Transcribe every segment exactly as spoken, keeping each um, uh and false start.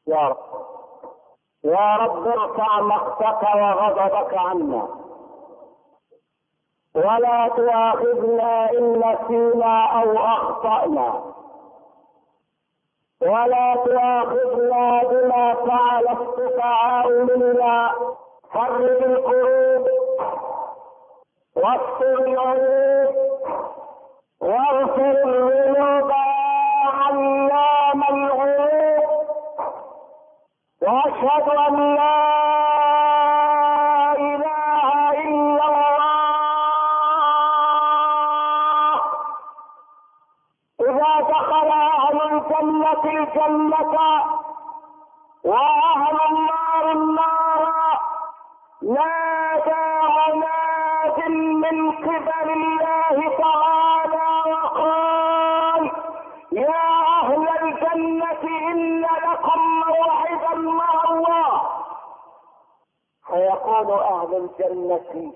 يا رب يا رب ارفع مقتك وغضبك عنا، ولا تؤاخذنا إن نسينا أو أخطأنا، ولا تؤاخذنا بما فعل السفهاء منا. فرج الكروب واستر العيوب واغفر الذنوب علام الغيوب، واشهد ان لا اله الا الله. اذا دخل اهل الجنه الجنه واهل النار النار، نادى مناد من قبل الله تعالى وقال: يا اهل الجنه ان لكم موعدا مع الله. فيقول اهل الجنه: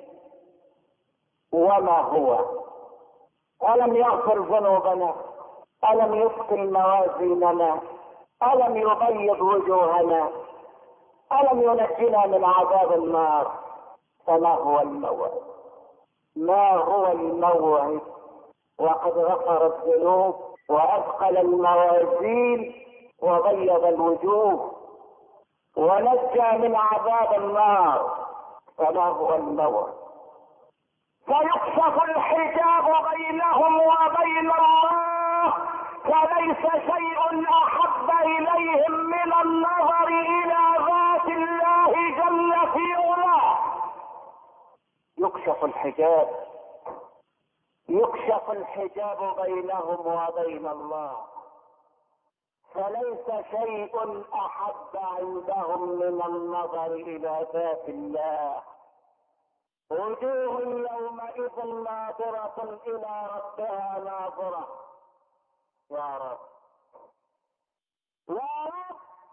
وما هو؟ الم يغفر ذنوبنا؟ الم يثقل موازيننا؟ الم يبيض وجوهنا؟ الم ينجنا من عذاب النار؟ فما هو الموعد؟ ما هو الموعد؟ وقد غفر الذنوب واثقل الموازين وبيض الوجوه ونجى من عذاب النار، فما هو الموعد؟ فيكشف الحجاب بينهم وبين الله، فليس شيء احب اليهم من النظر الى ذات الله جل في علاه. يكشف الحجاب يكشف الحجاب بينهم وبين الله، فليس شيء احب عندهم من النظر الى ذات الله. وجوه يومئذ ناظرة الى ربها ناظرة. يا رب يا رب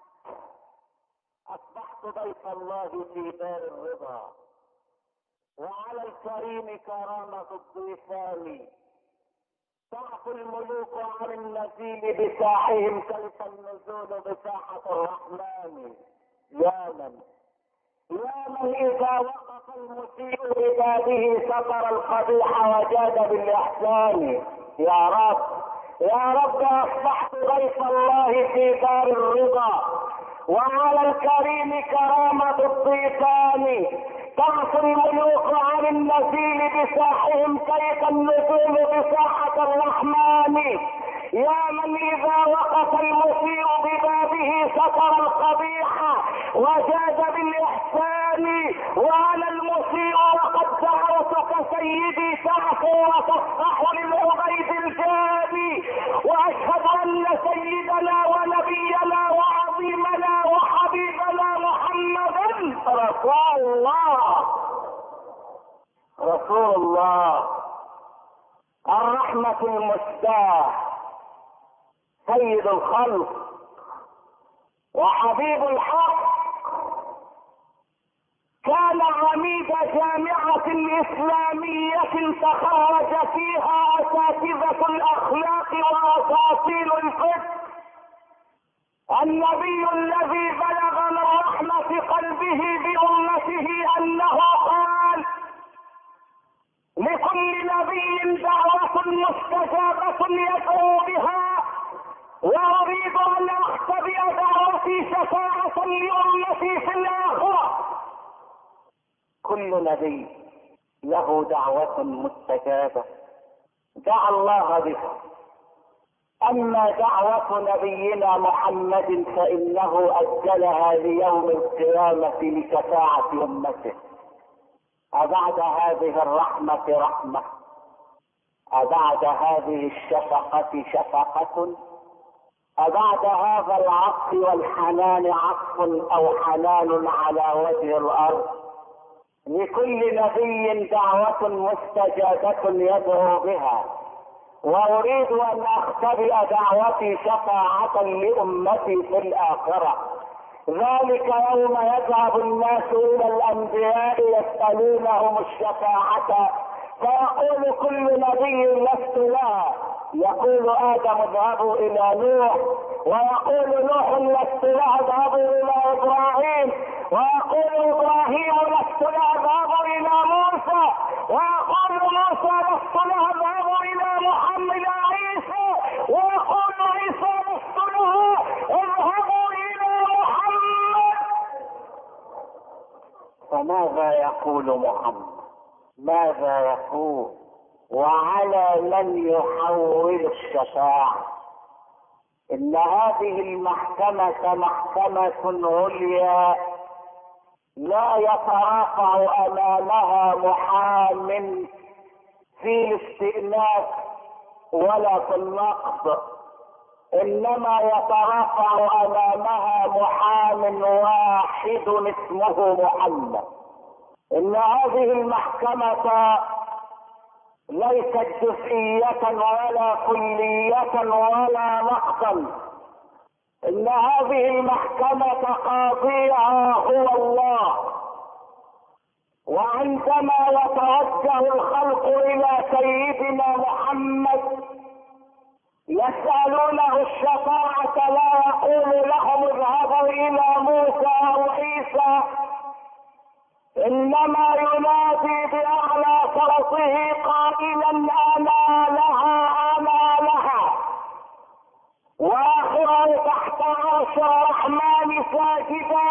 اصبحت ضيف الله في دار الرضا، وعلى الكريم كرامة الضيفان. تعفو الملوك عن النزيل بساحهم كيف النزول بساحة الرحمن. يا من يا من اذا وقف المسيء ببابه ستر القبيح وجاد بالاحسان. يا رب يا رب اصبحت ضيف الله في دار الرضا، وعلى الكريم كرامة الضيفان. تعفو الملوك عن النزيل بساحهم كيف النزول بساحة الرحمن. يا من اذا وقف المسيء ببابه ستر القبيح وجاد بالاحسان. وانا المسيء وقد دعوتك سيدي تعفو وتصفح للعبيد الجاني، واشهد ان سيدنا ونبينا وعظيمنا وحبيبنا محمدا رسول الله رسول الله الرحمة المسداة، سيد الخلق وحبيب الحق. كان عميد جامعة إسلامية تخرج فيها أساتذة الأخلاق وأساطيل الفقه. النبي الذي بلغ من رحمة قلبه بأمته أنه قال: لكل نبي دعوة مستجابة يدعو بها، وأريد أن أختبئ دعوتي شفاعة لأمتي في الآخرة. كل نبي له دعوة مستجابة دعا الله بها، أما دعوة نبينا محمد فإنه أجلها ليوم القيامة لشفاعة أمته. أبعد هذه الرحمة رحمة؟ أبعد هذه الشفقة شفقة؟ أبعد هذا العطف والحنان عطف أو حنان على وجه الأرض؟ لكل نبي دعوة مستجابة يدعو بها، وأريد أن أختبئ دعوتي شفاعة لأمتي في الآخرة. ذلك يوم يذهب الناس إلى الأنبياء يسألونهم الشفاعة، فيقول كل نبي لست لها. يقول آدم اذهبوا إلى نوح، ويقول نوح لست لها اذهبوا ويقول ابراهيم لست لاذهب الى موسى، ويقول موسى لست لاذهب الى محمد عيسى، ويقول عيسى لست له اذهبوا الى محمد. فماذا يقول محمد؟ ماذا يقول؟ وعلى من يحول الشفاعة؟ ان هذه المحكمة محكمة عليا لا يترافع امامها محام في الاستئناف ولا في النقض، انما يترافع امامها محام واحد اسمه محمد. ان هذه المحكمة ليست جزئية ولا كلية ولا نقصا، ان هذه المحكمة قاضيها هو الله. وعندما يتوجه الخلق الى سيدنا محمد يسألونه الشفاعة لا يقول لهم اذهبوا الى موسى او عيسى، انما ينادي باعلى صوته قائلا انا لها انا لها. واخره تحت عرش الرحمن ساجدا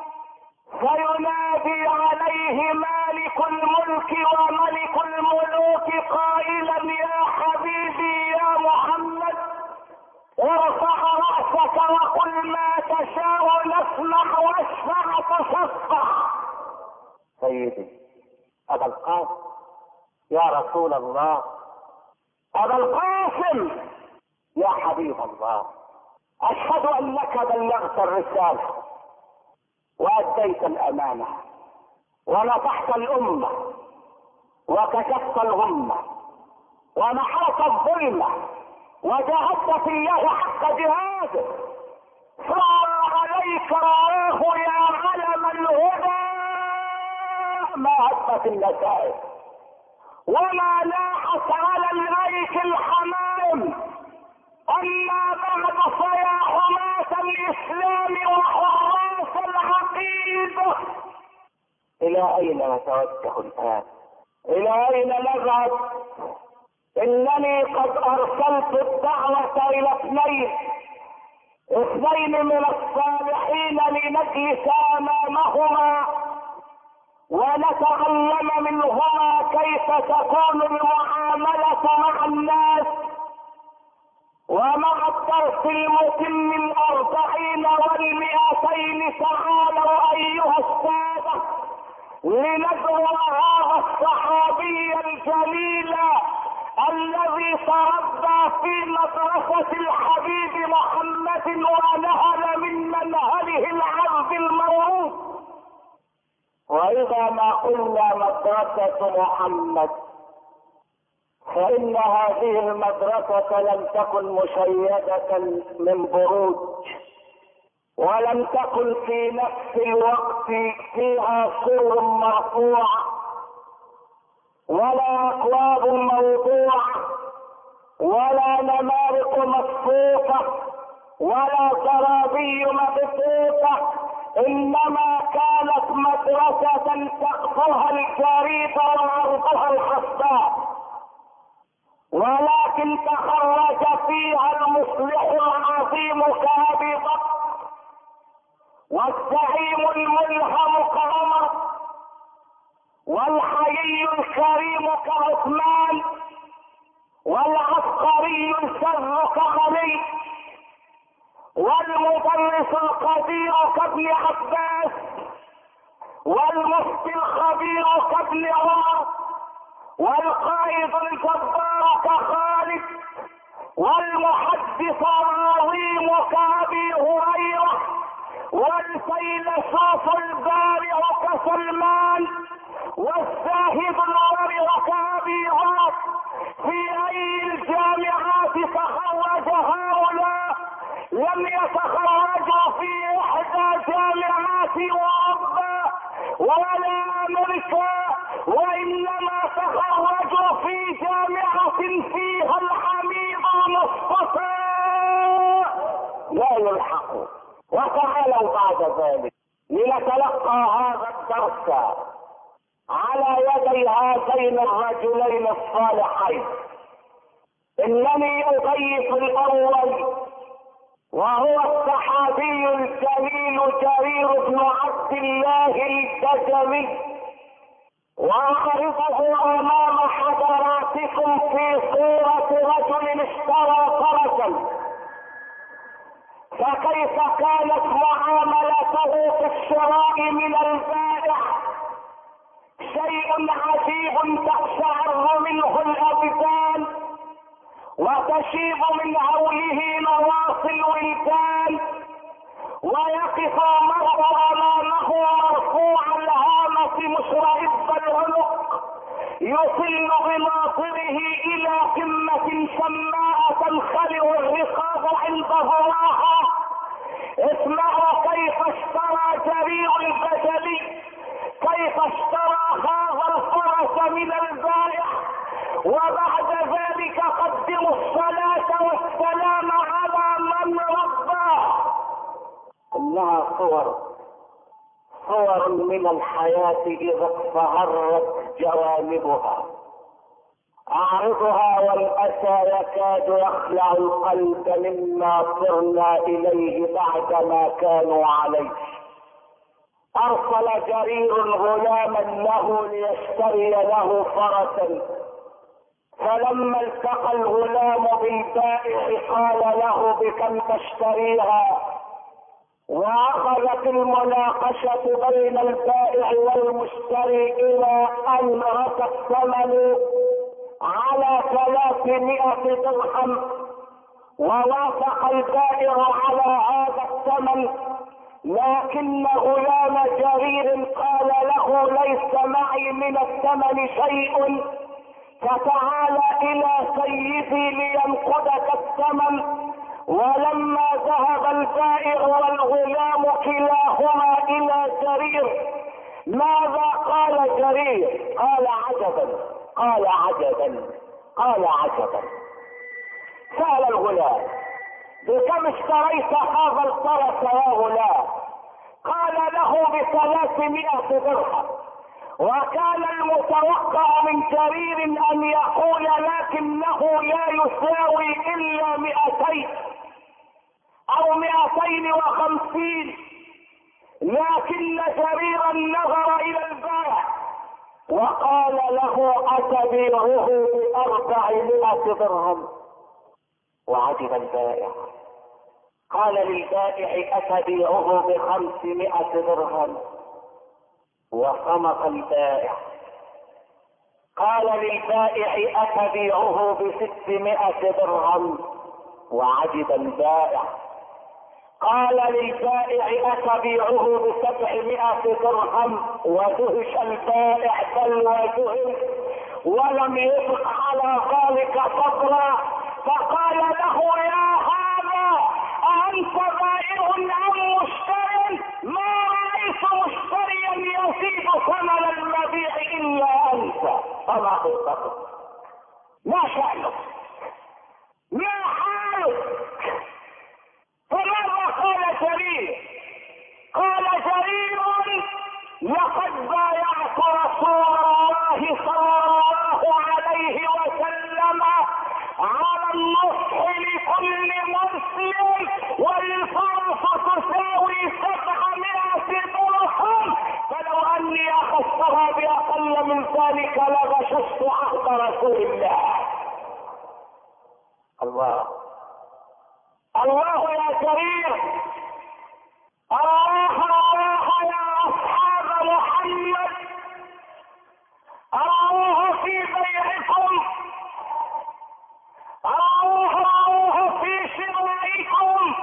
فينادي عليه مالك الملك وملك الملوك قائلا يا حبيبي يا محمد ارفع رأسك وقل ما تشاء نسمع واشفع تشفع. سيدي ابا القاسم يا رسول الله، ابا القاسم يا حبيب الله، اشهد انك بلغت الرسالة واديت الامانة ونصحت الامة وكشفت الغمة ومحوت الظلمة وجاهدت في الله حق جهاده، صار عليك الله يا علم الهدى ما هبت النتائج وما لاحت على الايك الحمام. اما بعد فيا حماة الاسلام وحراس العقيدة، الى اين نتوجه الان؟ الى اين نذهب؟ انني قد ارسلت الدعوة الى اثنين اثنين من الصالحين لنجلس امامهما ونتعلم منهما كيف تكون المعاملة مع الناس. ومع الدرس المتم الاربعين والمئتين تعالوا ايها السادة لندعو هذا الصحابي الجليل الذي تربى في مدرسة الحبيب محمد ونهل من منهله العذب الموروث. واذا ما قلنا مدرسة محمد فان هذه المدرسة لم تكن مشيدة من بروج، ولم تكن في نفس الوقت فيها سور مرفوعة ولا اكواب موضوعة ولا نمارق مصفوفة ولا زرابي مبثوثة، انما كانت مدرسة سقفها الجريد وعرضها الحصاء، ولكن تخرج فيها المصلح العظيم كأبي بكر والزعيم الملهم كعمر والحيي الكريم كعثمان والعسكري السر كعلي والمدرس القدير كابن عباس والمفتي الخبير كابن عمر والقائد الجبار كخالد والمحدث العظيم كأبي هريرة والفيلسوف البارع كسلمان والزاهد الورع كأبي عمر. في اي الجامعات تخرج هؤلاء؟ لم يتخرجوا في احدى جامعات اوروبا ولا امريكا، وانما تخرجوا في جامعة فيها الحميد المصطفى لا يلحق. وتعالوا بعد ذلك لنتلقى هذا الدرس على يدي هذين الرجلين الصالحين. انني اضيف الاول وهو الصحابي الجليل جرير بن عبد الله البجلي، واعرضه امام حضراتكم في صورة رجل اشترى فرسا، فكيف كانت معاملته في الشراء من البائع؟ شيء عجيب تقشعر منه الابدان وتشيب من هوله نواصي الولدان، ويقف المرء امامه مرفوع الهامة مشرئب العنق، يصل بناظره الى قمة شماء تنخلع الرقاب عند ظهرها. اسمعوا كيف اشترى جرير البجلي، كيف اشترى هذا الفرس من البائع، وبعد ذلك قدموا الصلاة والسلام على من رباه. انها صور صور من الحياة اذا اصفهرت جوانبها. اعرضها والاسى يكاد يخلع القلب مما صرنا اليه بعدما كانوا عليه. ارسل جرير غلاما له ليشتري له فرسا، فلما التقى الغلام بالبائع قال له بكم تشتريها، واخذت المناقشة بين البائع والمشتري الى ان رسى الثمن على ثلاثمائة درهم، ووافق البائع على هذا الثمن، لكن غلام جرير قال له ليس معي من الثمن شيء، فتعال الى سيدي لينقذك الثمن. ولما ذهب البائع والغلام كلاهما الى جرير، ماذا قال جرير؟ قال عجبا قال عجبا قال عجبا. سأل الغلام بكم اشتريت هذا الفرس يا غلام؟ قال له بثلاثمائة درهم. وكان المتوقع من جرير ان يقول لكنه لا يساوي الا مئتين او مئتين وخمسين، لكن جريرا نظر الى البائع وقال له اتبيعه باربعمائة درهم. وعجب البائع، قال للبائع اتبيعه بخمسمائة درهم، وصمت البائع. قال للبائع اتبيعه بستمائة درهم، وعجب البائع. قال للبائع اتبيعه بسبعمائة درهم، ودهش البائع بل ودهش، ولم يبق على ذلك صبرا، فقال له يا هذا أأنت بائع أم مشتر؟ ما رأيت مشتريا يزيد ثمن المبيع إلا أنت، فما خطتك؟ ما شأنك؟ ما حالك؟ فماذا قال جرير؟ قال جرير لقد بايعت رسول الله صلى الله عليه وسلم على النصح لكل مسلم، والفرس تساوي سبعمائة درهم، فلو اني اخذتها باقل من ذلك لغششت عهد رسول الله. الله الله يا جرير، الله الله يا اصحاب محمد، الله في بيعكم، الله الله في شرائكم،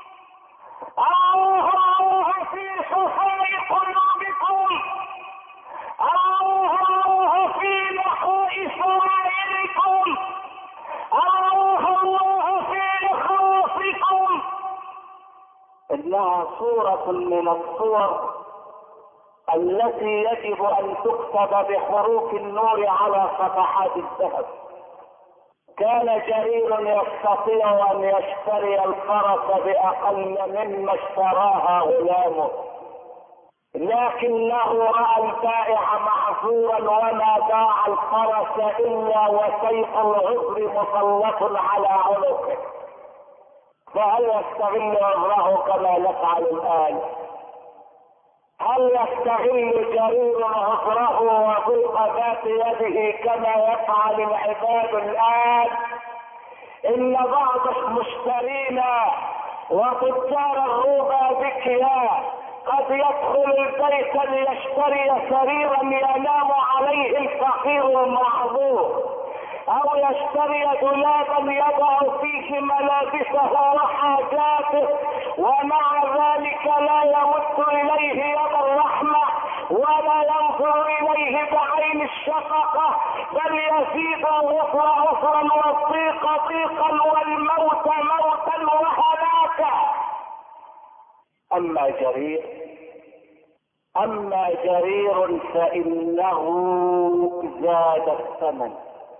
الله الله في صفاء قلوبكم، الله الله في نحو سرائركم، الله الله في خوفكم. انها صورة من الصور التي يجب ان تكتب بحروف النور على صفحات الذهب. كان جرير يستطيع ان يشتري الفرس باقل مما اشتراها غلامه، لكنه رأى البائع معذورا وما باع الفرس الا وسيف العذر مسلط على عنقه، فهل يستغل عذره كما نفعل الان؟ هل يستغل جرير عذره وضيق ذات يده كما يفعل العباد الان؟ ان بعض المشترين وتجار الروبا ذكيا قد يدخل البيت ليشتري سريرا ينام عليه الفقير المعذور، او يشتري دولابا يضع فيه ملابسه وحاجاته، ومع ذلك لا يمد اليه يد الرحمة ولا ينظر اليه بعين الشفقة، بل يزيد العسر عسرا والضيق ضيقا والموت موتا وهلاكا. اما جرير اما جرير فانه زاد الثمن،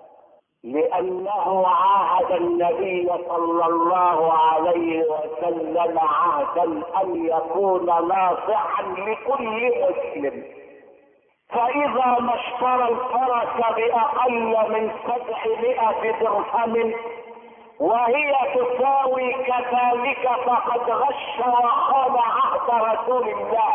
لانه عاهد النبي صلى الله عليه وسلم عهدا ان يكون ناصحا لكل مسلم، فاذا ما اشترى الفرس باقل من سبعمائة درهم وهي تساوي كذلك فقد غش وخان عهد رسول الله.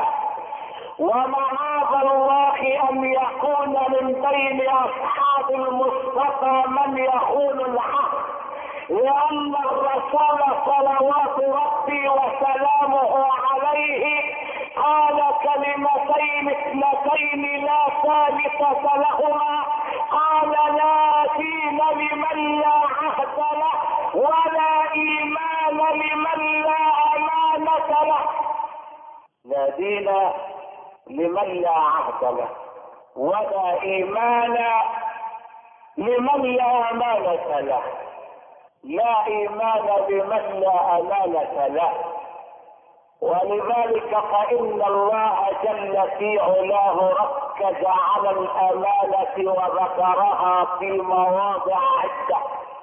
ومعاذ الله ان يكون من بين اصحاب المصطفى من يخون العهد، لان الرسول صلوات ربي وسلامه عليه قال كلمتين اثنتين لا ثالثة لهما، قال لا دين لمن لا عهد له ولا ايمان لمن لا امانة له. لا دين لمن لا عهد له ولا ايمان لمن لا امانة له. لا ايمان لمن لا امانة له. ولذلك فان الله جل في علاه ركز على الامانة وذكرها في مواضع عدة.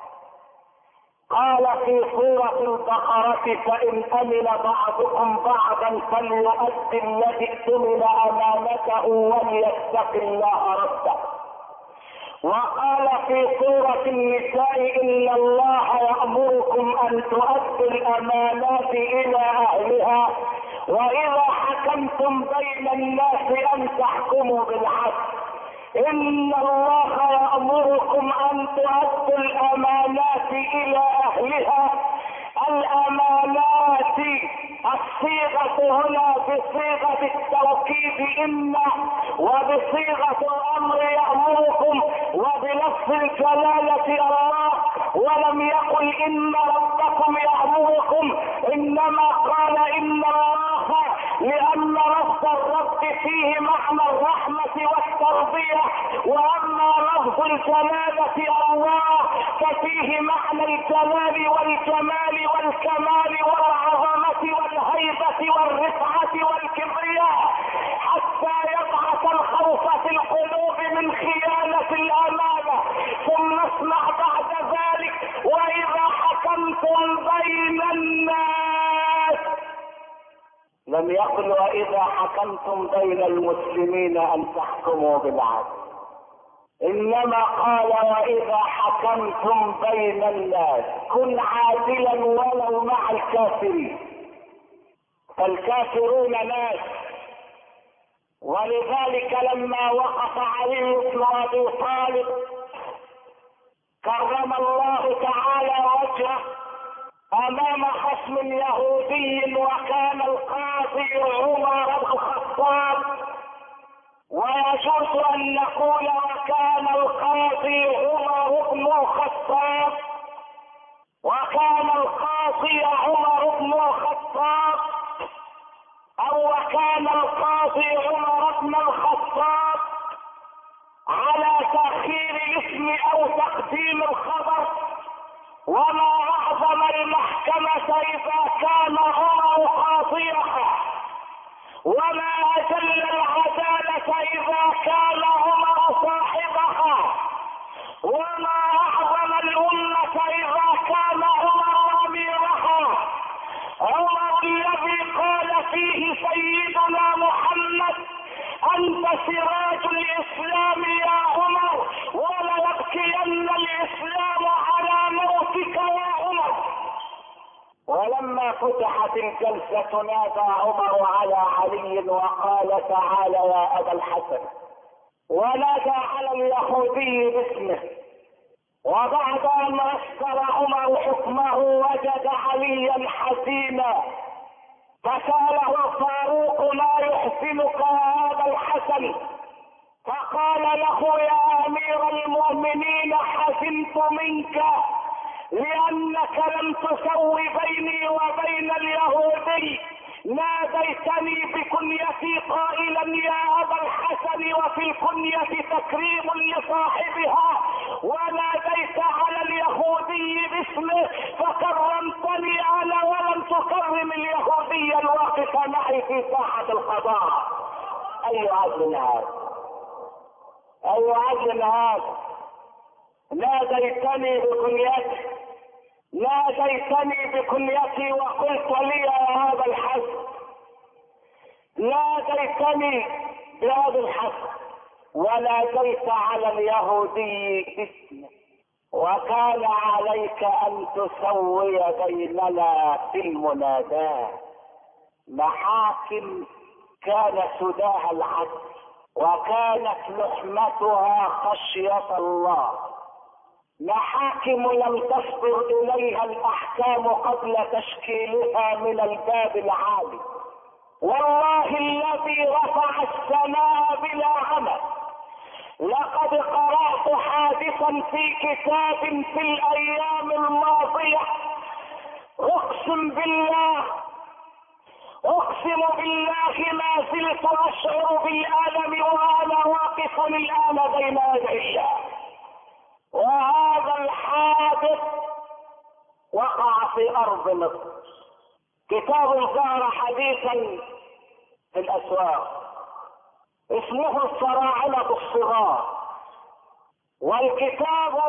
قال في سورة البقرة فإن أمن بعضكم بعضا فليؤدي الذي اؤتمن أمانته وليتق الله ربه. وقال في سورة النساء إن الله يأمركم أن تؤدوا الأمانات إلى أهلها وإذا حكمتم بين الناس أن تحكموا بالعدل. إن الله يأمركم أن تؤدوا الأمانات إلى أهلها. الأمانات الصيغة هنا بصيغة التوكيد إن، وبصيغة الأمر يأمركم، وبلفظ الجلالة الله، ولم يقل إن ربكم يأمركم، إنما قال إن الله، لأن لفظ الرب فيه معنى الرحمة والتربية، وأما لفظ الجلالة الله ففيه معنى الجلال والجمال والكمال والعظمة والهيبة والرفعة والكبرياء، حتى يبعث الخوف في القلوب من خيانة الأمانة. ثم اسمع بعد ذلك وإذا حكمتم بين الناس، لم يقل وإذا حكمتم بين المسلمين أن تحكموا بالعدل، إنما قال وإذا حكمتم بين الناس كن عادلا ولو مع الكافرين، فالكافرون ناس. ولذلك لما وقف علي بن أبي طالب كرم الله تعالى وجهه أمام خصم يهودي وكان القاضي عمر بن الخطاب، ويجوز أن نقول وكان القاضي عمر بن الخطاب، وكان القاضي عمر بن الخطاب، أو وكان القاضي عمر بن الخطاب، على تأخير الاسم أو تقديم الخبر. وما أعظم المحكمة إذا كان عمر قاضيها، وما أجل العدالة إذا كان عمر صاحبها، وما أعظم الأمة إذا كان عمر أميرها. عمر الذي قال فيه سيدنا محمد سراج الاسلام يا عمر، وليبكين الاسلام على موتك يا عمر. ولما فتحت الجلسة نادى عمر على علي وقال تعال يا ابا الحسن، ونادى على اليهودي باسمه. وبعد ان يسر عمر حكمه وجد عليا حزينا، فسأله الفاروق ما يحزنك يا ابا الحسن؟ فقال له يا امير المؤمنين حزنت منك لانك لم تسوي بيني وبين اليهودي، ناديتني بكنيتي قائلا يا ابا الحسن وفي الكنية تكريم لصاحبها، وناديت على اليهودي باسمه فكرمتني انا ولم تكرم اليهودي الواقف معي في ساحة القضاء. اي عدل هذا؟ اي عدل هذا؟ ناديتني بكنيتي ناديتني بكنيتي وقلت لي يا ابا الحسن، ناديتني بأبي الحسن وناديت على اليهودي باسمه، وكان عليك ان تسوي بيننا في المناداة. محاكم كان سداها العدل، وكانت لحمتها خشية الله. محاكم لم تصدر اليها الاحكام قبل تشكيلها من الباب العالي. والله الذي رفع السماء بلا عمل، لقد قرأت حادثا في كتاب في الايام الماضية، اقسم بالله اقسم بالله ما زلت اشعر بالالم وانا واقف الان بين يدي الله. وهذا الحادث وقع في ارض مصر. كتاب ظهر حديثا في الاسواق اسمه الفراعنة الصغار، والكتاب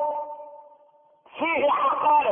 فيه حقائق.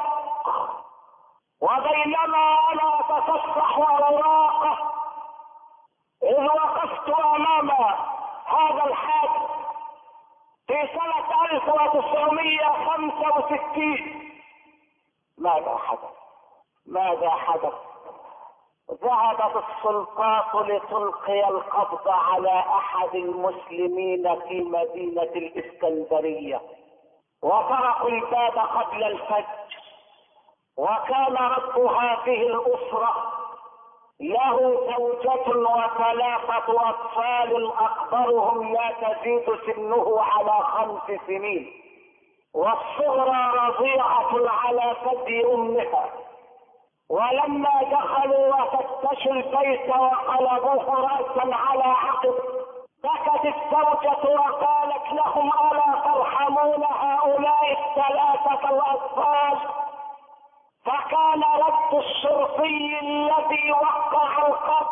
وبينما انا اتصفح اوراقه اذ وقفت امام هذا الحادث في سنة الف وتسعمائة وخمسة وستين. ماذا حدث؟ ماذا حدث؟ ذهبت السلطات لتلقي القبض على احد المسلمين في مدينة الاسكندرية، وطرقوا الباب قبل الفجر. وكان رب هذه الاسرة له زوجة وثلاثة اطفال اكبرهم لا تزيد سنه على خمس سنين، والصغرى رضيعة على ثدي امها. ولما دخلوا وفتشوا البيت وقلبوه رأسا على عقب، بكت الزوجة وقالت لهم ألا ترحمون هؤلاء الثلاثة الأطفال؟ فكان رد الشرطي الذي وقع القبض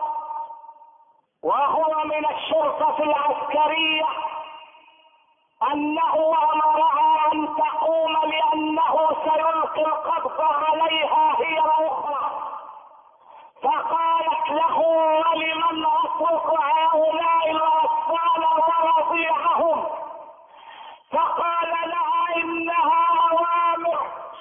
وهو من الشرطة العسكرية انه امرها ان تقوم لانه سيلقي القبض عليها هي الاخرى. فقالت له ولمن اترك هؤلاء الاطفال ورضيعهم؟ فقال لها انها اوامر.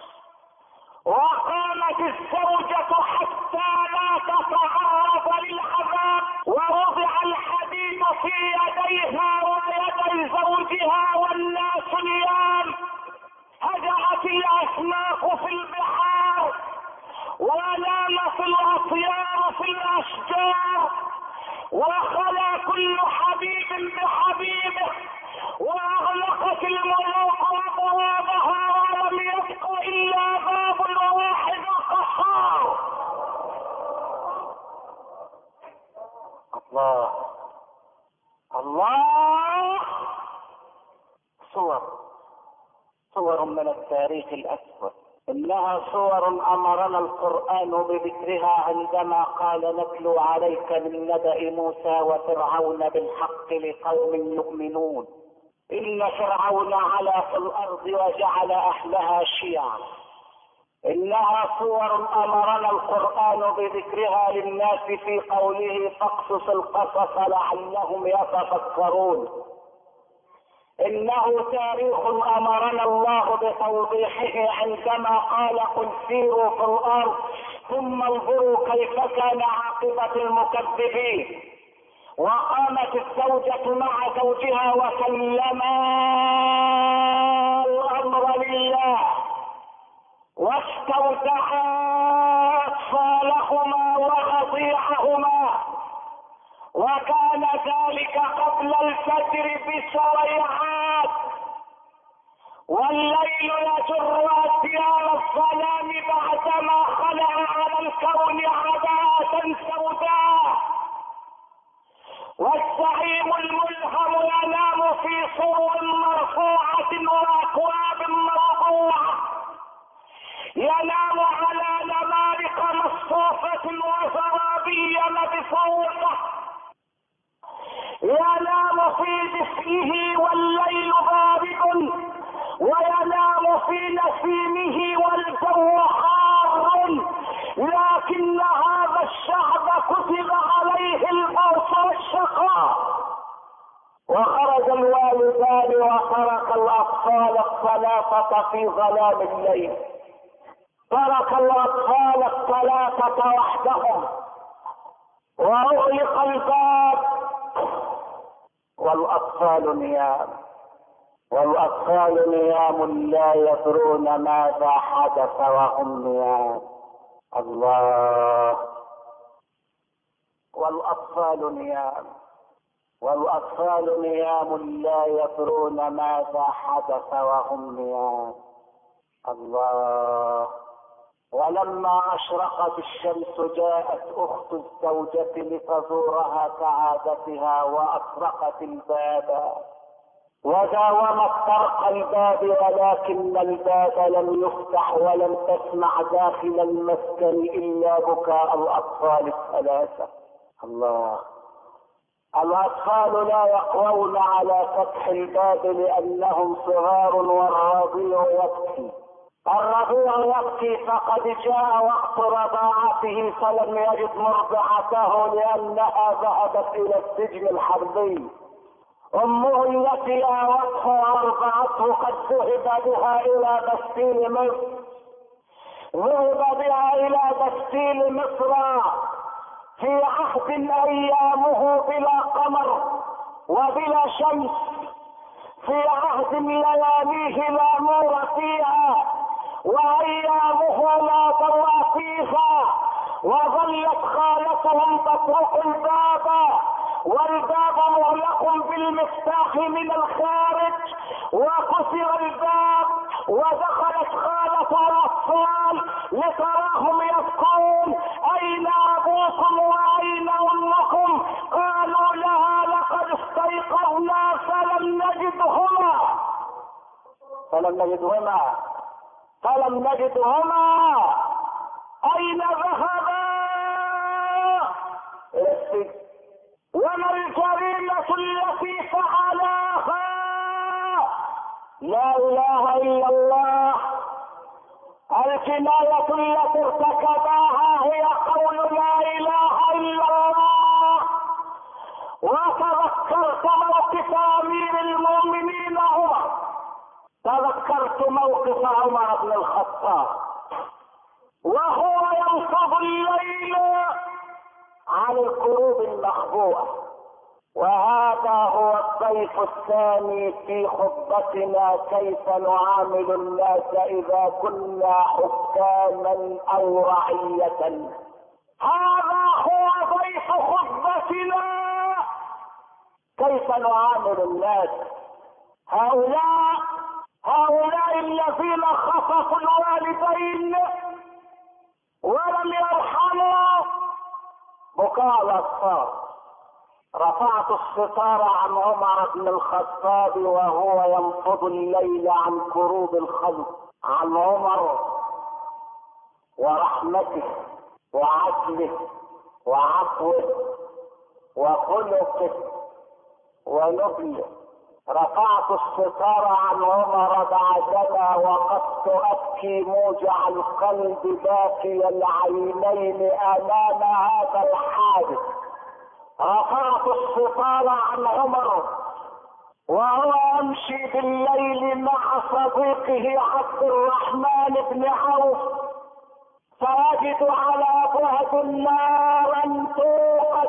وقامت الزوجة حتى لا تتعرض للعذاب، ووضع الحديد في يديها ويدي زوجها والناس نيام. هجعت الاسماك في البحار، ونامت الاطيار في الاشجار، وخلا كل حبيب بحبيبه، واغلقت الملوك ابوابها ولم يبق الا باب واحد قصار. الله الله. صور صور من التاريخ الاسود، انها صور امرنا القرآن بذكرها عندما قال نتلو عليك من نبأ موسى وفرعون بالحق لقوم يؤمنون. ان فرعون علا في الارض وجعل اهلها شيعا انها صور امرنا القرآن بذكرها للناس في قوله فاقصص القصص لعلهم يتفكرون. انه تاريخ امرنا الله بتوضيحه عندما قال قل سيروا في الارض ثم انظروا كيف كان عاقبة المكذبين. وقامت الزوجة مع زوجها وسلما الامر لله واستودعا اطفالهما ورضيعهما، وكان ذلك قبل الفجر بسويعات، والليل يجر أديان الظلام بعدما خلع على الكون عباءة سوداء، والزعيم الملهم ينام في صور مرفوعة وأكواب موضوعة، ينام على نمارق مصفوفة وزرابي مبثوثة، ينام في دفئه والليل بارد، وينام في نسيمه والجو حار، لكن هذا الشعب كتب عليه الموت والشقاء. وخرج الوالدان وترك الاطفال الثلاثة في ظلام الليل، ترك الاطفال الثلاثة وحدهم واغلق الباب والاطفال نيام، والاطفال نيام لا يدرون ماذا حدث وهم نيام. الله. والاطفال نيام والاطفال نيام لا يدرون ماذا حدث وهم نيام. الله. ولما اشرقت الشمس جاءت اخت الزوجة لتزورها كعادتها واطرقت الباب وداومت طرق الباب، ولكن الباب لم يفتح ولم تسمع داخل المسكن الا بكاء الاطفال الثلاثة. الله. الاطفال لا يقوون على فتح الباب لانهم صغار والرضيع يبكي. الرضيع يبكي فقد جاء وقت رضاعته فلم يجد مرضعته لانها ذهبت الى السجن الحربي. امه التي اوته وارضعته قد ذهب بها الى بستيل مصر، ذهب بها الى بستيل مصر في عهد ايامه بلا قمر وبلا شمس، في عهد لياليه لا نور فيها وايامه لا ضوء فيها. وظلت خالتهم تطرق الباب والباب مغلق بالمفتاح من الخارج، وكسر الباب ودخلت خالة الاطفال لتراهم يبكون اين ابوكم واين امكم؟ قالوا لها لقد استيقظنا فلم نجدهما فلم نجدهما فلم نجدهما اين ذهبا؟ الى السجن. وما الجريمة التي فعلاها؟ لا اله الا الله. الجناية التي ارتكباها هي قول لا اله الا الله. وتذكرت موقف امير المؤمنين عمر، تذكرت موقف عمر بن الخطاب وهو ينفض الليل عن القلوب المخبوءة. وهذا هو الضيف الثاني في خطبتنا، كيف نعامل الناس اذا كنا حكاما او رعية. هذا هو ضيف خطبتنا، كيف نعامل الناس. هؤلاء هؤلاء الذين خطفوا الوالدين ولم يرحموا بكاء الاطفال. رفعت الستار عن عمر بن الخطاب وهو ينفض الليل عن كروب الخلق، عن عمر ورحمته وعدله وعفوه وخلقه ونبله رفعت الستار عن عمر بعدما وقفت ابكي موجع القلب باكي العينين امام هذا الحادث. رفعت الستار عن عمر وهو يمشي بالليل مع صديقه عبد الرحمن بن عوف، فيجد على بعد نارا توقد،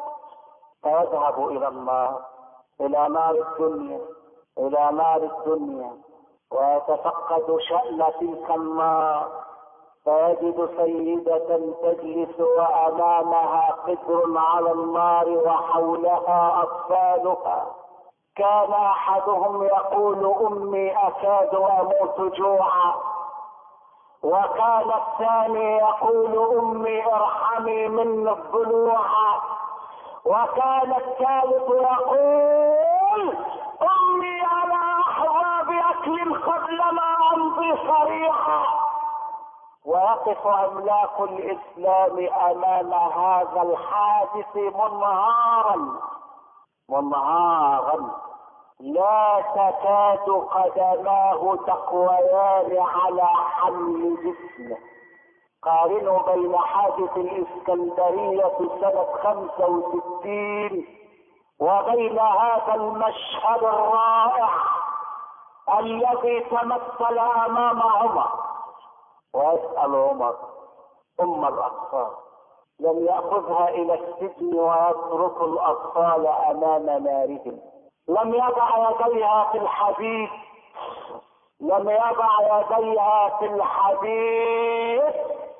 فيذهب الى النار، الى نار الدنيا، الى نار الدنيا، ويتفقد شأن تلك النار، فيجد سيدة تجلس وامامها قدر على النار وحولها اطفالها. كان احدهم يقول امي اكاد اموت جوعا، وكان الثاني يقول امي ارحمي مني الضلوع، وكان الثالث يقول امي على احرى باكل قبل ما امضي صريعا. ويقف عملاق الاسلام امام هذا الحادث منهارا منهارا، لا تكاد قدماه تقويان على حمل جسمه. قارنوا بين حادث الاسكندرية سنة خمسة وستين وبين هذا المشهد الرائع الذي تمثل امام عمر. ويسأل عمر ام الاطفال، لم يأخذها الى السجن ويترك الاطفال امام نارهم، لم يضع يديها في الحديد، لم يضع يديها في الحديد،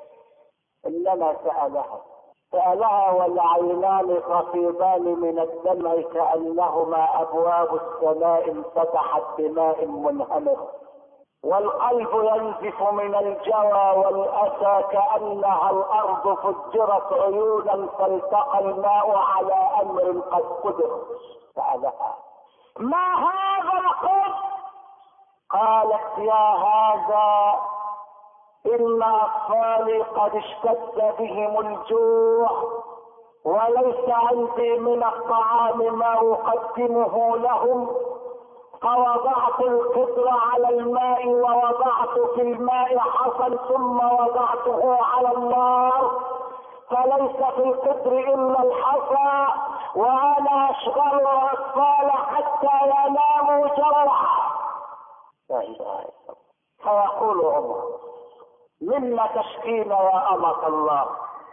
انما سألها سألها والعينان تفيضان من الدمع كأنهما ابواب السماء انفتحت بماء منهمر، والقلب ينزف من الجوى والاسى كأنها الارض فجرت عيونا فالتقى الماء على امر قد قدر. سألها ما هذا القدر؟ قالت يا هذا ان اطفالي قد اشتد بهم الجوع وليس عندي من الطعام ما اقدمه لهم، فوضعت القدر على الماء ووضعت في الماء حصى ثم وضعته على النار، فليس في القدر الا الحصى، وانا اشغل الاطفال حتى يناموا جوعا. لا اله الا الله. فيقول عمر مما تشكين يا امة الله،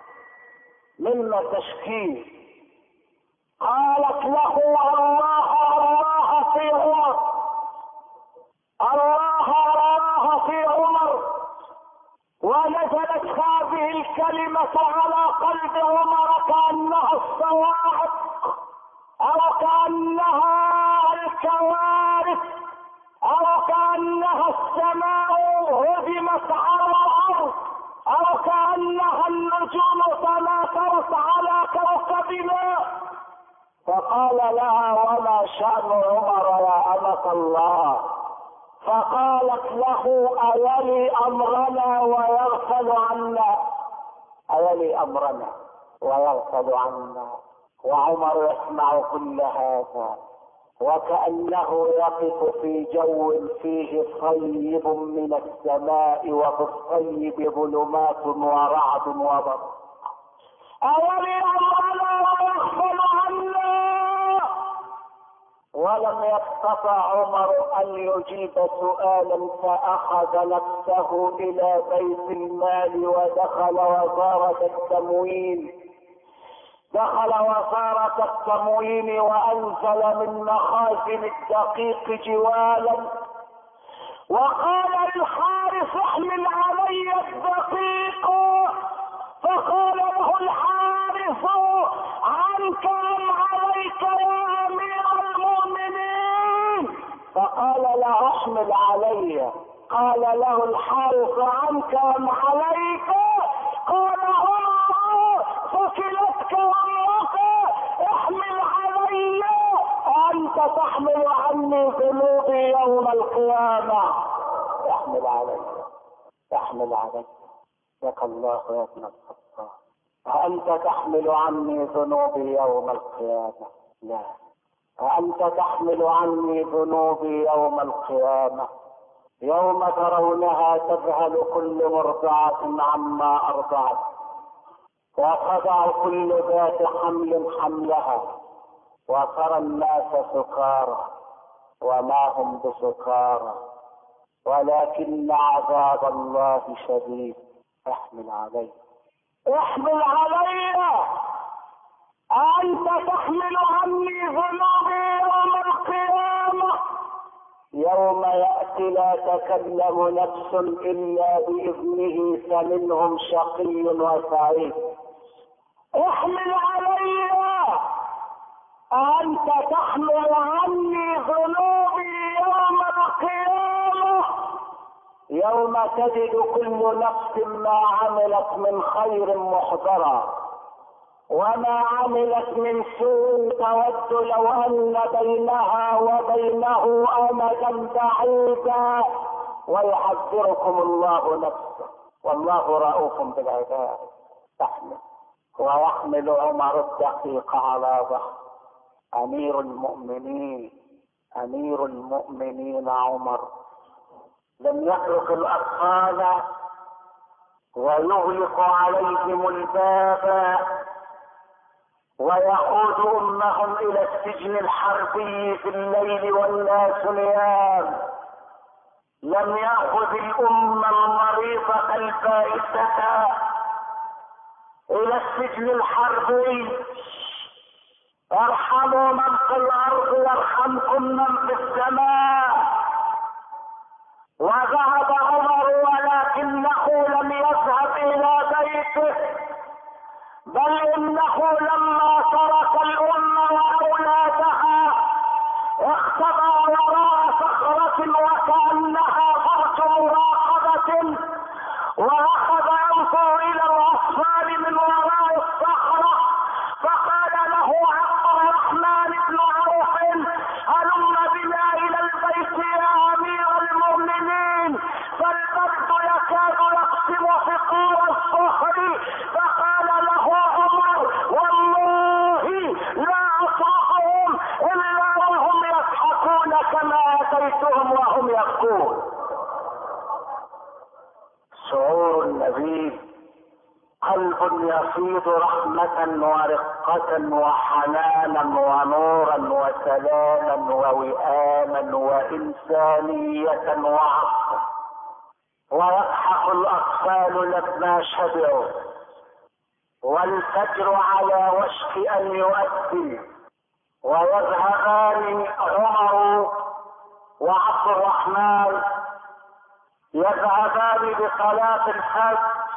مما تشكين؟ قالت له الله الله في عمر، الله الله في عمر. ونزلت هذه الكلمة على قلب عمر كأنها الصواعق او كأنها الكوارث او كأنها السماء هدمت على الارض او كأنها النجوم تناثرت على كوكبنا. فقال لها وما شأن عمر يا أمة الله؟ فقالت له أيلي أمرنا ويغفل عنا، أيلي أمرنا ويغفل عنا. وعمر يسمع كل هذا وكأنه يقف في جو فيه صيب من السماء وفي الصيب ظلمات ورعد وبرق. أولي أمرنا ويغفل عنا. ولم يستطع عمر أن يجيب سؤالا فأخذ نفسه إلى بيت المال ودخل وزارة التموين دخل وزارة التموين وأنزل من مخازن الدقيق جوالا وقال للحارس احمل علي الدقيق، فقال له الحارس عنك أم عليك يا أمير المؤمنين؟ فقال له احمل علي. قال له الحارس عنك أم عليك؟ قال عمر فكلتك أمك احمل علي، أنت تحمل عني ذنوبي يوم القيامة. احمل علي احمل علي لك الله يا ابن الخطاب، وأنت تحمل عني ذنوبي يوم القيامة. لا، وأنت تحمل عني ذنوبي يوم القيامة، يوم ترونها تذهل كل مرضعة عما أرضعت، وتضع كل ذات حمل حملها، وترى الناس سكارى وما هم بسكارى ولكن عذاب الله شديد. احمل علي احمل علي، أنت تحمل عني ذنوبي يوم القيامة، يوم يأتي لا تكلم نفس إلا بإذنه فمنهم شقي وسعيد. احمل علي، أنت تحمل عني ذنوبي يوم القيامة، يوم تجد كل نفس ما عملت من خير محضرا وما عملت من سوء تود لو أن بينها وبينه أمدا بعيدا، ويحذركم الله نفسه والله رؤوف بالعباد. تحمل ويحمل عمر الدقيق على ظهر أمير المؤمنين أمير المؤمنين عمر لم يترك الأطفال ويغلق عليهم الباب ويقود أمهم إلى السجن الحربي في الليل والناس نيام. لم يأخذ الأمة المريضة البائسة إلى السجن الحربي. ارحموا من في الأرض يرحمكم من في السماء. وذهب عمر ولكنه لم يذهب إلى بيته، بل إنه لما ترك الأمة وأولادها اختبأ وراء صخرة وكأنها فرج مراقبة، وأخذ أنفه إلى الأطفال من وراء الصخرة، فقال له عبد الرحمن بن عوف: هلم بنا إلى البيت يا أمير المؤمنين، فالبرد يكاد يقسم فقار الصخر. فقال له عمر: والله لا أطرحهم إلا وهم يضحكون كما أتيتهم وهم يبكون. شعور النبي، قلب يفيض رحمة ورقة وحنانا ونورا وسلاما ووئاما وإنسانية وعطفا. ويضحك الأطفال لما شبعوا، والفجر على وشك أن يؤذن، ويذهبان عمر وعبد الرحمن يذهبان بصلاة الفجر،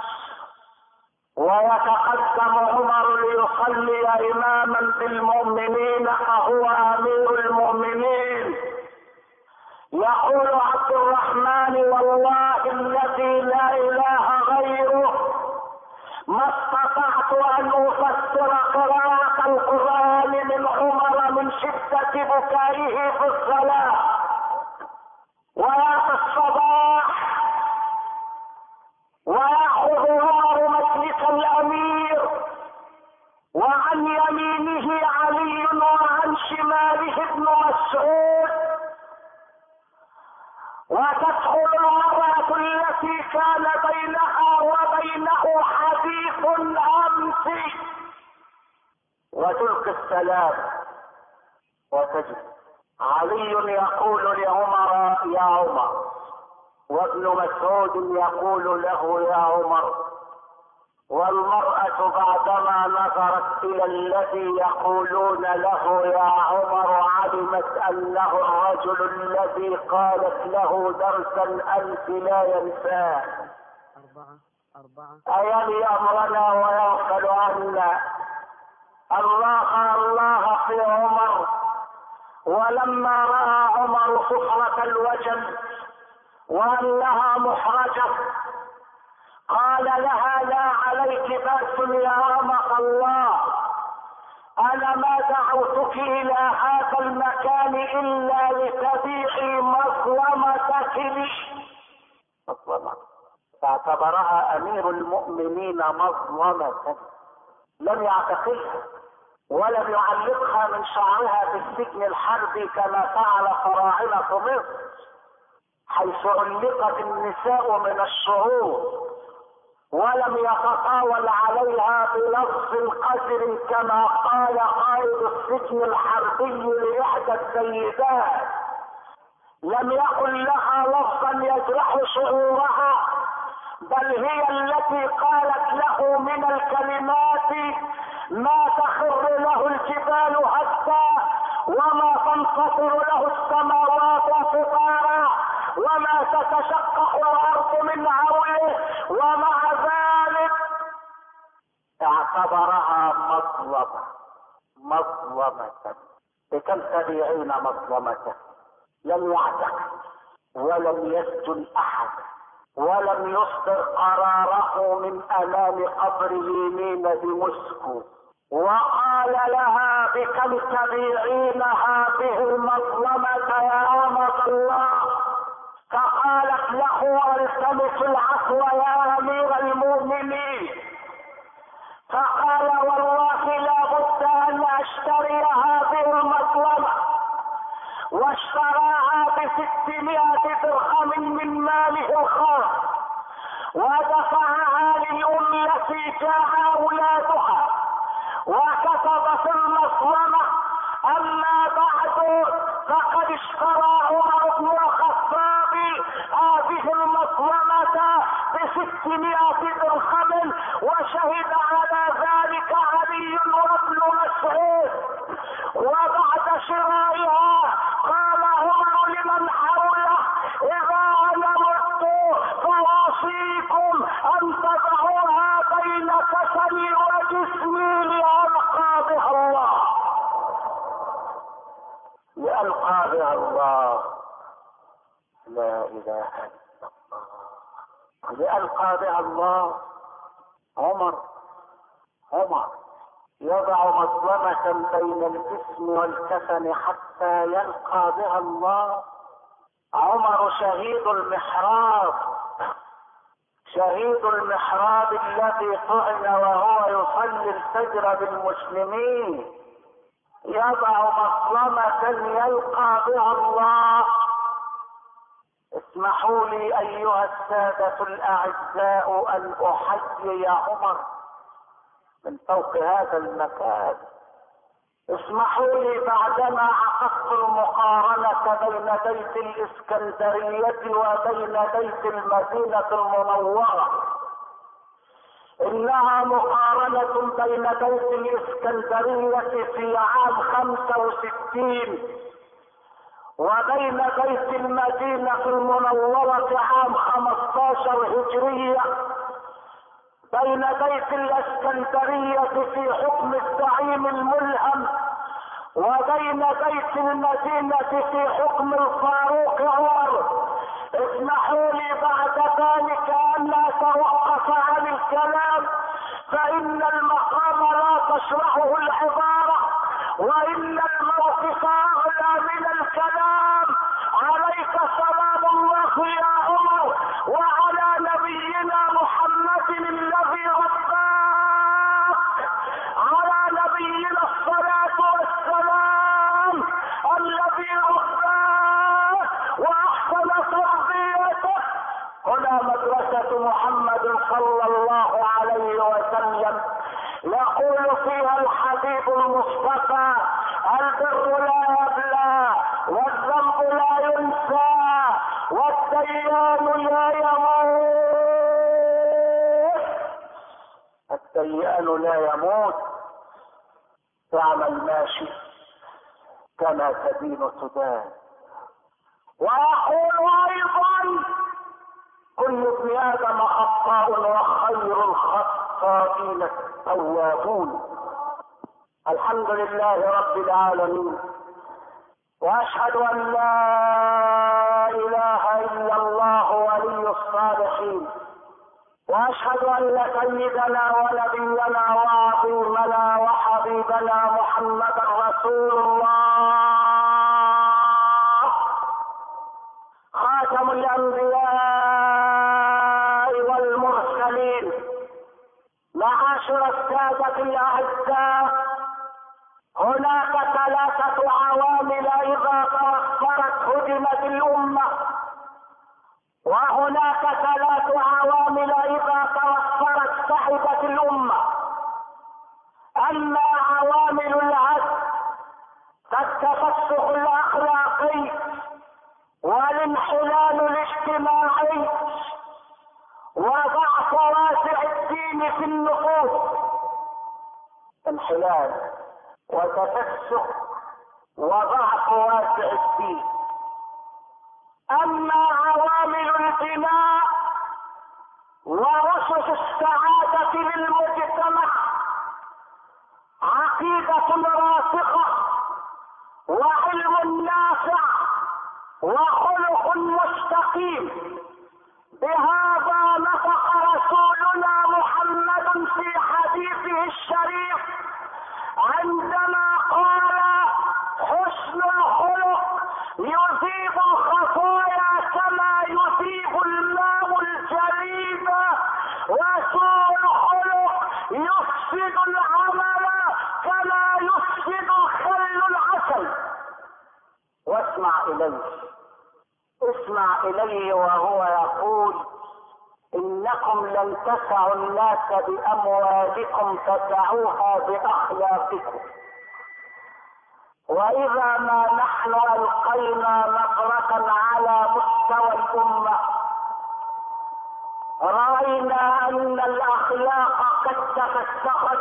ويتقدم عمر ليصلي إماما بالمؤمنين فهو أمير المؤمنين. يقول عبد الرحمن: والله الذي لا إله غيره ما استطعت أن أفسر قراءة القرآن من عمر من شدة بكائه في الصلاة. ويأتي الصباح ويأخذ عمر مجلس الأمير، وعن يمينه علي وعن شماله ابن مسعود، وتدخل المرأة التي كان بينها وبينه حديث أمس وتلقي السلام، وتجد علي يقول لعمر: يا عمر، وابن مسعود يقول له: يا عمر. والمرأة بعدما نظرت إلى الذي يقولون له يا عمر علمت أنه الرجل الذي قالت له درسا أنت لا ينساه. أربعة أربعة أيلي أمرنا ويغفل عنا. الله الله في عمر. ولما رأى عمر صفرة الوجل وأنها محرجة قال لها: لا عليك بأس يا أمة الله، أنا ما دعوتك إلى هذا المكان إلا لتبيعي مظلمتك لي. مظلمة فاعتبرها أمير المؤمنين مظلمة، لم يعتقلها ولم يعلقها من شعرها في السجن الحربي كما فعل فراعنة مصر، حيث علقت النساء من الشعور، ولم يتطاول عليها بلفظ قذر كما قال قائد السجن الحربي لإحدى السيدات. لم يقل لها لفظا يجرح شعورها، بل هي التي قالت له من الكلمات ما تخر له الجبال هدا، وما تنفطر له السماوات انفطارا، وما تتشقق الارض من هوله، ومع ذلك اعتبرها مظلمة مظلمة. بكم تبيعين مظلمته؟ لم يعتق ولم يسجن احد، ولم يصدر قراره من امام قبر يمين بمسكو، وقال لها بكم تبيعين هذه المظلمة يا أمة الله؟ فقالت له التمس العفو يا امير المؤمنين. فقال والله لا بد ان اشتري هذه المظلمة، واشتراها بستمائة درهم من ماله الخاص، ودفعها للأم التي جاء أولادها، وكتب في المظلمة أما بعد فقد اشترى عمر بن الخطاب هذه المظلمة بستمائة درهم، وشهد على ذلك علي وابن مسعود. وبعد شرائها قال عمر لمن حوله إذا أنا مت فأوصيكم أن تضعوها بين كفني وجسمي لألقى بها الله، لألقى بها الله. لا إله إلا الله، لألقى بها الله. عمر عمر يضع مظلمة بين الجسم والكفن حتى يلقى بها الله. عمر شهيد المحراب، شهيد المحراب الذي طعن وهو يصلي الفجر بالمسلمين، يضع مظلمة يلقى بها الله. اسمحوا لي ايها السادة الاعزاء ان احيي عمر من فوق هذا المكان. اسمحوا لي بعدما عقدت المقارنة بين بيت الاسكندرية وبين بيت المدينة المنورة، انها مقارنة بين بيت الاسكندرية في عام خمسة وستين وبين بيت المدينة المنورة عام خمسة عشر هجرية. بين بيت الاسكندرية في حكم الزعيم الملهم، وبين بيت المدينة في حكم الفاروق عمر. اسمحوا لي بعد ذلك ان اتوقف عن الكلام، فان المقام لا تشرحه العبارة، وان الموقف اعلى من الكلام. عليك سلام الله يا عمر، وعلى نبينا محمد الذي رباك، على نبينا الصلاة والسلام الذي رباك واحسن تربيته. هنا مدرسة محمد صلى الله عليه وسلم، يقول فيها الحبيب المصطفى: البر لا يبلى، والذنب لا ينسى، والديان لا يموت. الديان لا يموت، تعمل ما شئت كما تدين تدان. ويقول ايضا: كل ابن ادم خطاء وخير الخطائين التوابون. الحمد لله رب العالمين، واشهد ان لا اله الا الله ولي الصالحين، واشهد ان سيدنا ونبينا وعظيمنا وحبيبنا محمدا رسول الله، خاتم الانبياء والمرسلين. معاشر السادة الاعزاء، ثلاثة عوامل إذا توفرت هدمت الأمة، وهناك ثلاث عوامل إذا توفرت سعدت الأمة. أما عوامل العدل كالتفسخ الأخلاقي والانحلال الاجتماعي وضعف واسع الدين في النفوس، انحلال وتفسخ وضعف واسع الدين. اما عوامل البناء واسس السعادة للمجتمع عقيدة راسخة وعلم نافع وخلق مستقيم. بهذا نطق رسولنا محمد في حديثه الشريف عندما قال: حسن الخلق يذيب الخطايا كما يذيب الماء الجليد، وسوء الخلق يفسد العمل كما يفسد الخل العسل. واسمع إليه، اسمع إليه وهو يقول: إنكم لن تسعوا الناس بأموالكم فسعوها بأخلاقكم. وإذا ما نحن ألقينا نظرة على مستوى الأمة رأينا أن الأخلاق قد تفسخت،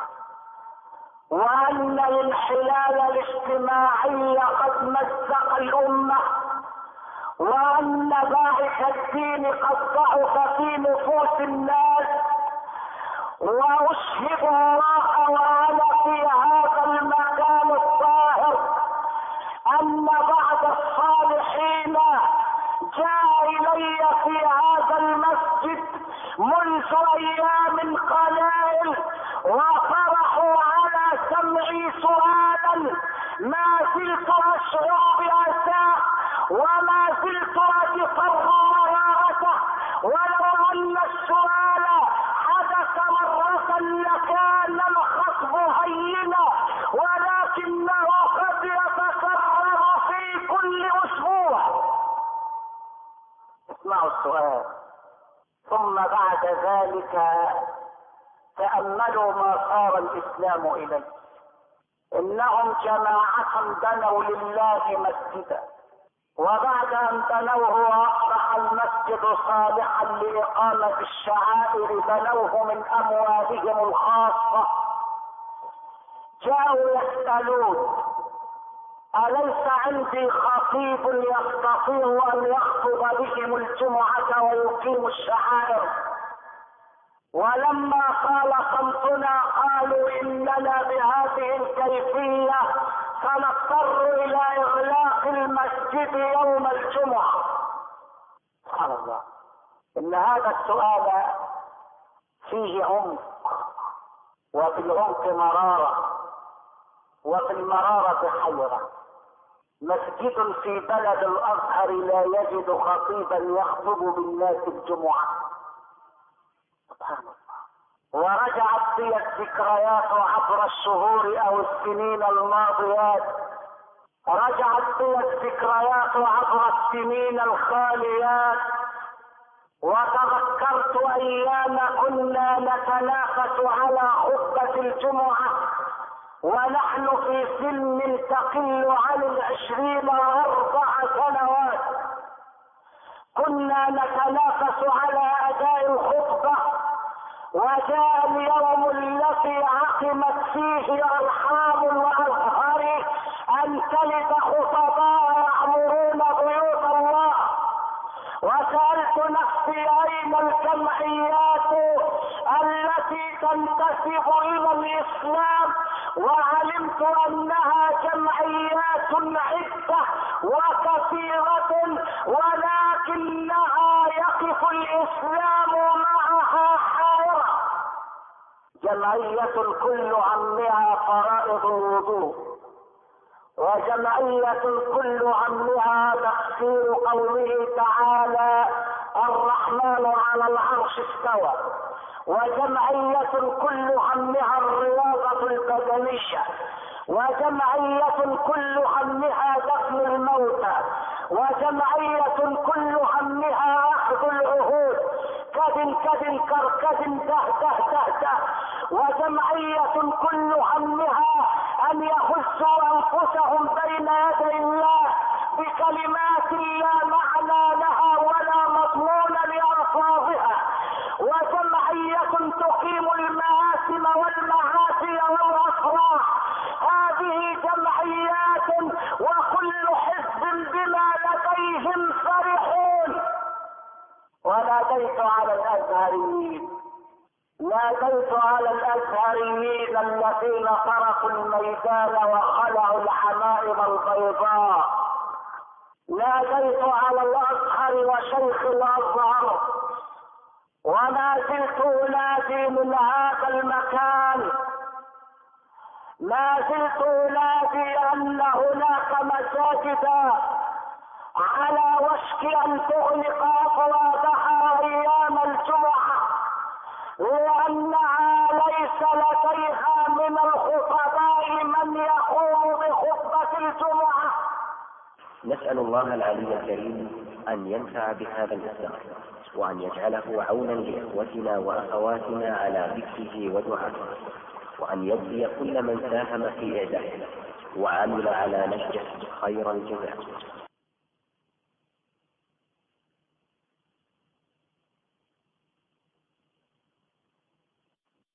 وأن الانحلال الاجتماعي قد مزق الأمة، وأن باعث الدين قد ضعف في نفوس الناس. وأشهد الله وأنا في هذا المكان الطاهر أن بعض الصالحين جاء إلي في هذا المسجد منذ أيام قلائل وفرحوا على سمعي سؤالا ما زلت أشعر بأساه وما زلت أجفر مرارته. ولو أن السؤال حدث مرة لكان الخطب هينا، ولكنه قد يتكرر في كل أسبوع. اسمعوا السؤال، ثم بعد ذلك تأملوا ما صار الإسلام إليه. إنهم جماعة بنوا لله مسجدا، وبعد أن بنوه وأصبح المسجد صالحا لإقامة الشعائر بنوه من أموالهم الخاصة. جاءوا يسألون: أليس عندي خطيب يستطيع أن يخطب بهم الجمعة ويقيم الشعائر؟ ولما قال صمتنا قالوا: إننا بهذه الكيفية سنضطر إلى إغلاق المسجد يوم الجمعة. سبحان الله، إن هذا السؤال فيه عمق، وفي العمق مرارة، وفي المرارة حيرة. مسجد في بلد الأزهر لا يجد خطيبا يخطب بالناس الجمعة. سبحان الله. ورجعت بي الذكريات عبر الشهور أو السنين الماضيات، رجعت بي الذكريات عبر السنين الخاليات، وتذكرت أيام كنا نتنافس على خطبة الجمعة ونحن في سن تقل عن العشرين وأربع سنوات. كنا نتنافس على أداء الخطبة، وجاء اليوم الذي عقمت فيه أرحام الأزهر أن تلد خطباء يعمرون بيوت الله. وسألت نفسي: أين الجمعيات التي تنتسب إلى الإسلام؟ وعلمت أنها جمعيات عدة وكثيرة، ولكنها يقف الإسلام معها حائرة. جمعية كل همها فرائض الوضوء، وجمعية كل همها تفسير قوله تعالى: الرحمن على العرش استوى، وجمعية كل همها الرياضة البدنية، وجمعية كل همها دفن الموتى، وجمعية كل همها أخذ العهود كد كد كركد ده ده ده ده، وجمعية كل همها أن يخصوا أنفسهم بين يدي الله بكلمات لا معنى لها ولا مضمون لألفاظها، وجمعية تقيم المآثم والمعاصي والأفراح. هذه جمعيات وكل حزب بما لديهم فرحون. وناديت على الأزهريين، ناديت على الأزهريين الذين تركوا الميدان وخلعوا العمائم البيضاء، ناديت على الأزهر وشيخ الأزهر، وما زلت أنادي من هذا المكان، ما زلت أنادي أن هناك مساجد على وشك أن تغلق أبوابها أيام الجمعة، لأنها ليس لديها من الخطباء من يقوم بخطبة الجمعة. نسأل الله العلي الكريم أن ينفع بهذا الإصدار، وأن يجعله عونا لإخوتنا وأخواتنا على ذكره ودعائه، وأن يجزي كل من ساهم في إعداده وعمل على نشره خير الجزاء.